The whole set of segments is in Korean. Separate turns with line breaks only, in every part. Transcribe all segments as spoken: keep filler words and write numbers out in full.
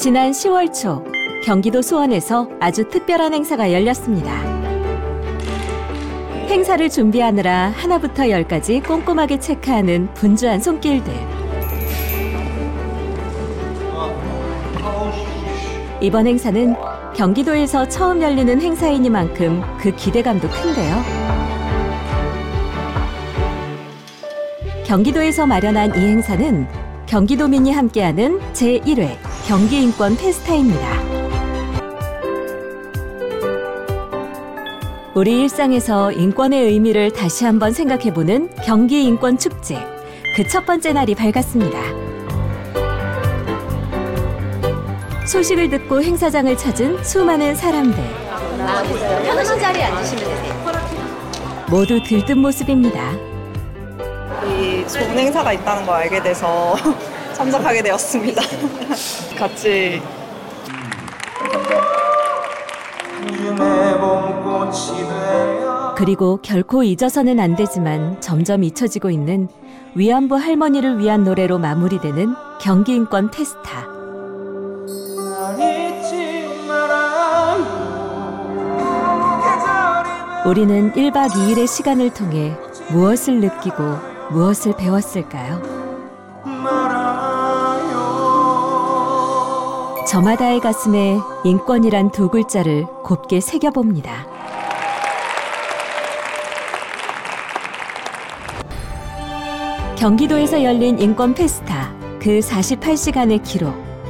지난 시월 초 경기도 수원에서 아주 특별한 행사가 열렸습니다. 행사를 준비하느라 하나부터 열까지 꼼꼼하게 체크하는 분주한 손길들. 이번 행사는 경기도에서 처음 열리는 행사이니만큼 그 기대감도 큰데요. 경기도에서 마련한 이 행사는 경기도민이 함께하는 제일 회 경기인권 페스타입니다. 우리 일상에서 인권의 의미를 다시 한번 생각해보는 경기인권축제. 그 첫 번째 날이 밝았습니다. 소식을 듣고 행사장을 찾은 수많은 사람들.
편하신 자리에 앉으시면 되세요.
모두 들뜬 모습입니다.
이 좋은 행사가 있다는 걸 알게 돼서 참석하게 되었습니다. 같이
그리고 결코 잊어서는 안 되지만 점점 잊혀지고 있는 위안부 할머니를 위한 노래로 마무리되는 경기인권 페스타. 우리는 일박 이일의 시간을 통해 무엇을 느끼고 무엇을 배웠을까요? 저마다의 가슴에 인권이란 두 글자를 곱게 새겨봅니다. 경기도에서 열린 인권 페스타, 그 사십팔 시간의 기록.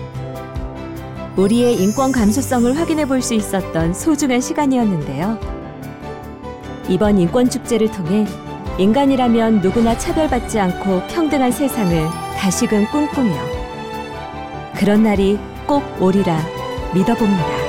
우리의 인권 감수성을 확인해 볼 수 있었던 소중한 시간이었는데요. 이번 인권축제를 통해 인간이라면 누구나 차별받지 않고 평등한 세상을 다시금 꿈꾸며 그런 날이 꼭 오리라 믿어봅니다.